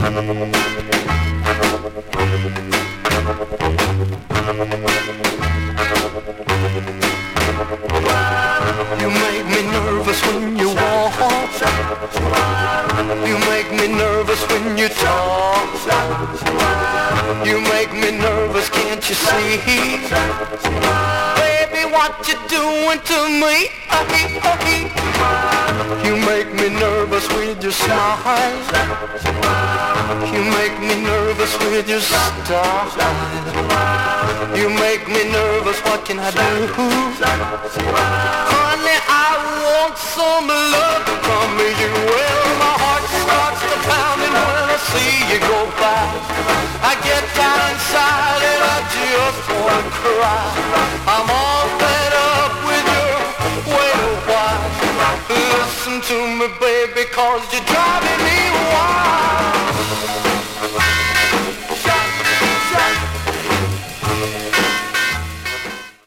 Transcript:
You make me nervous when you walk. You make me nervous when you talk. You make me nervous, can't you see? Baby, what you doing to me? You make me nervous with your smile. You make me nervous with your style. You make me nervous, what can I do? Honey, I want some love from you. Well, my heart starts to pounding when I see you go by. I get down inside and I just wanna cry. I'm all fed up with your way of why. Listen to me, baby, 'cause you drive me